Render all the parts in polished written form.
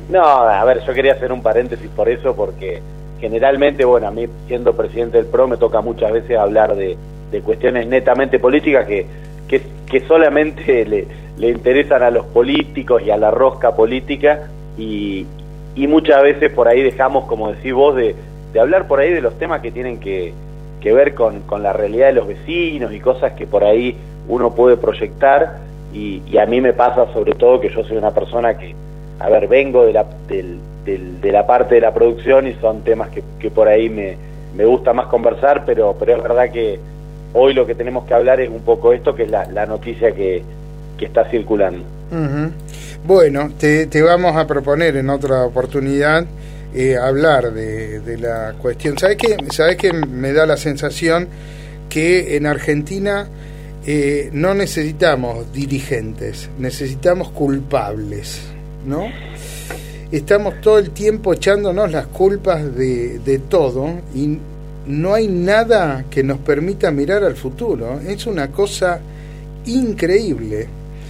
No, a ver, yo quería hacer un paréntesis por eso, porque generalmente, bueno, a mí siendo presidente del PRO me toca muchas veces hablar de cuestiones netamente políticas que solamente le interesan a los políticos y a la rosca política, y muchas veces por ahí dejamos, como decís vos, de hablar por ahí de los temas que tienen que ver con la realidad de los vecinos y cosas que por ahí uno puede proyectar, y a mí me pasa sobre todo que yo soy una persona que, a ver, vengo de la parte de la producción, y son temas que por ahí me gusta más conversar, pero es verdad que hoy lo que tenemos que hablar es un poco esto, que es la noticia que está circulando. Uh-huh. Bueno, te vamos a proponer en otra oportunidad hablar de la cuestión. ¿Sabés qué me da la sensación? Que en Argentina no necesitamos dirigentes, necesitamos culpables, ¿no? Estamos todo el tiempo echándonos las culpas de todo, y no hay nada que nos permita mirar al futuro. Es una cosa increíble.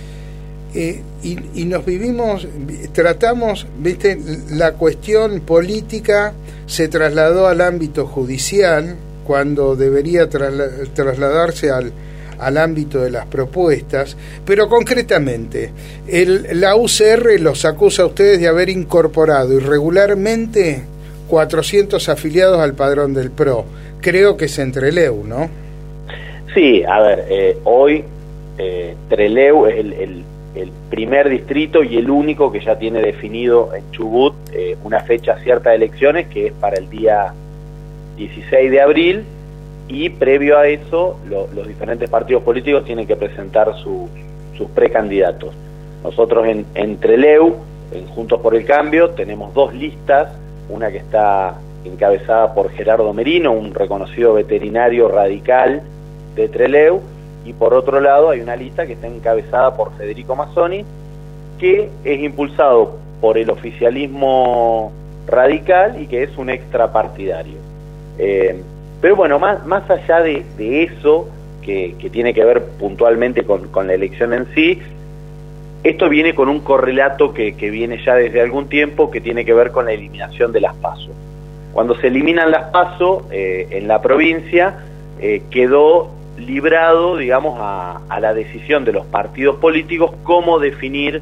Y nos tratamos, viste, la cuestión política se trasladó al ámbito judicial cuando debería trasladarse al ámbito de las propuestas, pero concretamente la UCR los acusa a ustedes de haber incorporado irregularmente 400 afiliados al padrón del PRO. Creo que es en Trelew, ¿no? Sí, a ver, hoy Trelew es el primer distrito y el único que ya tiene definido en Chubut una fecha cierta de elecciones, que es para el día 16 de abril, y previo a eso los diferentes partidos políticos tienen que presentar sus precandidatos. Nosotros en Trelew, en Juntos por el Cambio, tenemos dos listas, una que está encabezada por Gerardo Merino, un reconocido veterinario radical de Trelew, y por otro lado hay una lista que está encabezada por Federico Mazzoni, que es impulsado por el oficialismo radical y que es un extrapartidario. Pero bueno, más allá de eso, que tiene que ver puntualmente con la elección en sí, esto viene con un correlato que viene ya desde algún tiempo, que tiene que ver con la eliminación de las PASO. Cuando se eliminan las PASO en la provincia, quedó librado, digamos, a la decisión de los partidos políticos cómo definir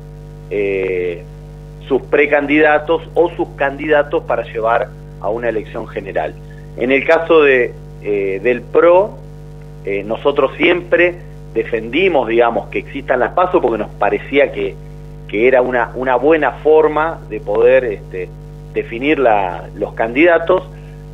sus precandidatos o sus candidatos para llevar a una elección general. En el caso del PRO, nosotros siempre defendimos, digamos, que existan las PASO, porque nos parecía que era una buena forma de poder definir los candidatos,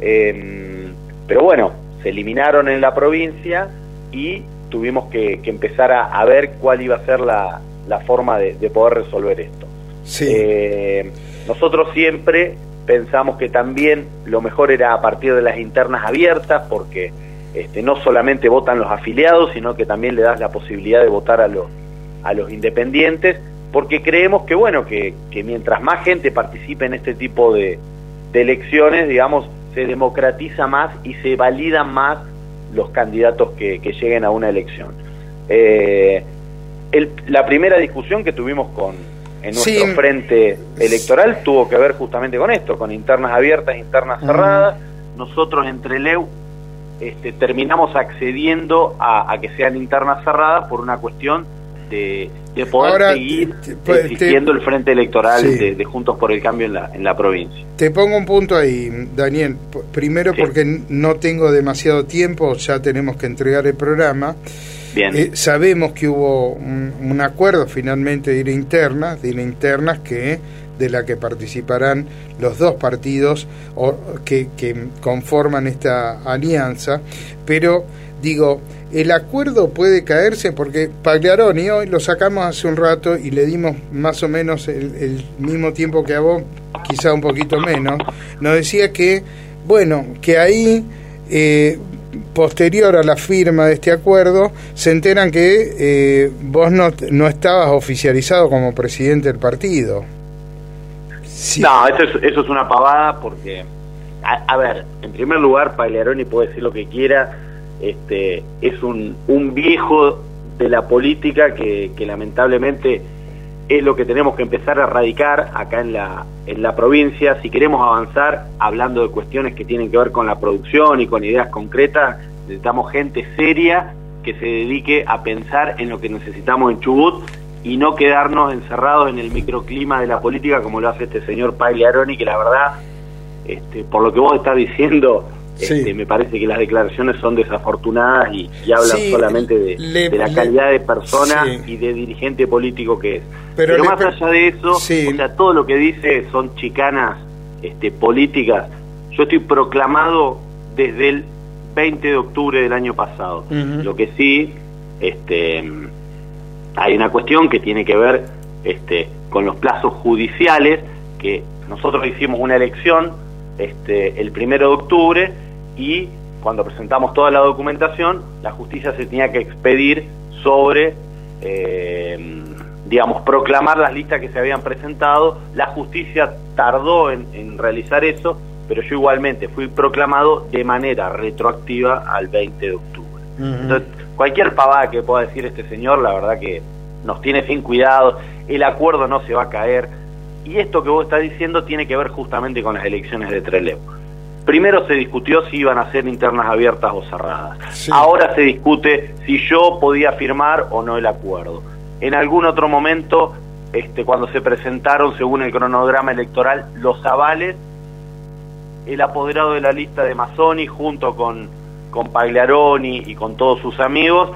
pero bueno, se eliminaron en la provincia y tuvimos que empezar a ver cuál iba a ser la forma de poder resolver esto. Sí. Nosotros siempre pensamos que también lo mejor era a partir de las internas abiertas, porque no solamente votan los afiliados, sino que también le das la posibilidad de votar a los independientes, porque creemos que, bueno, que mientras más gente participe en este tipo de elecciones, digamos, se democratiza más y se validan más los candidatos que lleguen a una elección. La primera discusión que tuvimos en nuestro frente electoral tuvo que ver justamente con esto, con internas abiertas, internas cerradas. Nosotros en Trelew terminamos accediendo a que sean internas cerradas por una cuestión de poder seguir existiendo el frente electoral de Juntos por el Cambio en la provincia. Te pongo un punto ahí, Daniel. Primero, porque no tengo demasiado tiempo, ya tenemos que entregar el programa. Bien. Sabemos que hubo un acuerdo finalmente de ir internas de la que participarán los dos partidos que conforman esta alianza, pero digo, el acuerdo puede caerse porque Pagliaroni, hoy lo sacamos hace un rato y le dimos más o menos el mismo tiempo que a vos, quizá un poquito menos, nos decía que, bueno, que ahí posterior a la firma de este acuerdo se enteran que vos no estabas oficializado como presidente del partido. Sí. No, eso es una pavada, porque a ver, en primer lugar, Pagliaroni puede decir lo que quiera, es un viejo de la política que lamentablemente es lo que tenemos que empezar a erradicar acá en la provincia. Si queremos avanzar hablando de cuestiones que tienen que ver con la producción y con ideas concretas, necesitamos gente seria que se dedique a pensar en lo que necesitamos en Chubut y no quedarnos encerrados en el microclima de la política como lo hace este señor Pagliaroni, que la verdad, por lo que vos estás diciendo, sí, me parece que las declaraciones son desafortunadas y hablan solamente de la calidad de persona y de dirigente político que es. Pero más allá de eso, o sea, todo lo que dice son chicanas políticas. Yo estoy proclamado desde el 20 de octubre del año pasado. Lo que sí, hay una cuestión que tiene que ver con los plazos judiciales, que nosotros hicimos una elección el 1 de octubre y cuando presentamos toda la documentación, la justicia se tenía que expedir sobre, proclamar las listas que se habían presentado. La justicia tardó en realizar eso, pero yo igualmente fui proclamado de manera retroactiva al 20 de octubre. Entonces, cualquier pavada que pueda decir este señor, la verdad que nos tiene sin cuidado, el acuerdo no se va a caer, y esto que vos estás diciendo tiene que ver justamente con las elecciones de Trelew. Primero se discutió si iban a ser internas abiertas o cerradas. Sí. Ahora se discute si yo podía firmar o no el acuerdo. En algún otro momento, cuando se presentaron, según el cronograma electoral, los avales, el apoderado de la lista de Mazzoni, junto con Pagliaroni y con todos sus amigos,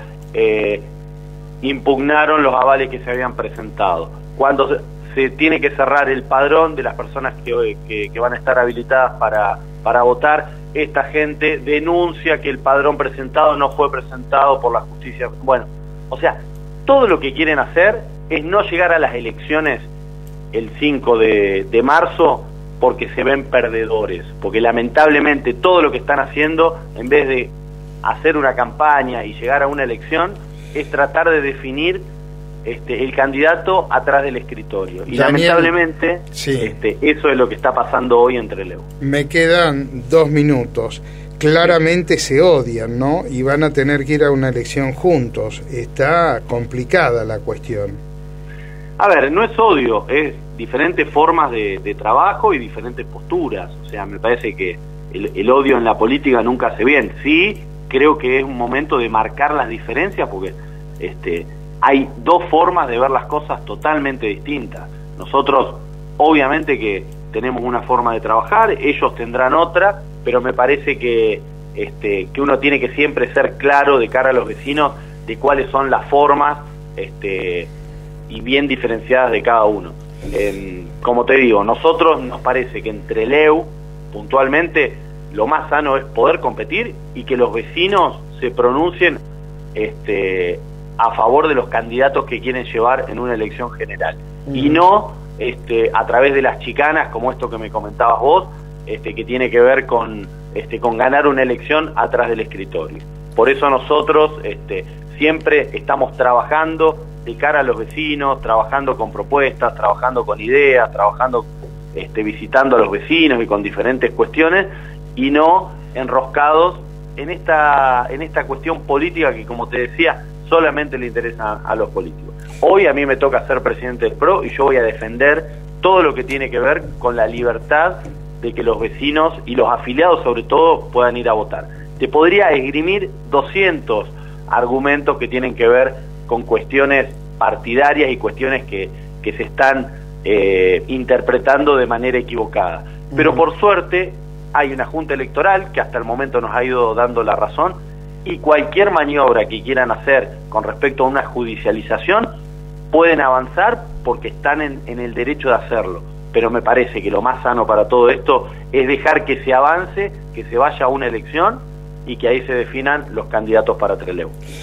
impugnaron los avales que se habían presentado. Cuando se tiene que cerrar el padrón de las personas que van a estar habilitadas para votar, esta gente denuncia que el padrón presentado no fue presentado por la justicia. Bueno, o sea, todo lo que quieren hacer es no llegar a las elecciones el 5 de marzo porque se ven perdedores, porque lamentablemente todo lo que están haciendo, en vez de hacer una campaña y llegar a una elección, es tratar de definir el candidato atrás del escritorio. Y Daniel, lamentablemente eso es lo que está pasando hoy en Trelew. Me quedan 2 minutos. Claramente se odian, ¿no? Y van a tener que ir a una elección juntos. Está complicada la cuestión. A ver, no es odio, es diferentes formas de trabajo y diferentes posturas. O sea, me parece que el odio en la política nunca hace bien. Sí, creo que es un momento de marcar las diferencias porque hay 2 formas de ver las cosas totalmente distintas. Nosotros, obviamente que tenemos una forma de trabajar, ellos tendrán otra, pero me parece que uno tiene que siempre ser claro de cara a los vecinos de cuáles son las formas y bien diferenciadas de cada uno. Como te digo, nosotros nos parece que en Trelew, puntualmente, lo más sano es poder competir y que los vecinos se pronuncien a favor de los candidatos que quieren llevar en una elección general, y no a través de las chicanas como esto que me comentabas vos, que tiene que ver con ganar una elección atrás del escritorio. Por eso nosotros siempre estamos trabajando de cara a los vecinos, trabajando con propuestas, trabajando con ideas, trabajando visitando a los vecinos y con diferentes cuestiones, y no enroscados en esta cuestión política que, como te decía, solamente le interesa a los políticos. Hoy a mí me toca ser presidente del PRO y yo voy a defender todo lo que tiene que ver con la libertad de que los vecinos y los afiliados sobre todo puedan ir a votar. Te podría esgrimir 200 argumentos que tienen que ver con cuestiones partidarias y cuestiones que se están interpretando de manera equivocada. Pero por suerte hay una junta electoral que hasta el momento nos ha ido dando la razón, y cualquier maniobra que quieran hacer con respecto a una judicialización pueden avanzar porque están en el derecho de hacerlo. Pero me parece que lo más sano para todo esto es dejar que se avance, que se vaya a una elección y que ahí se definan los candidatos para Trelew.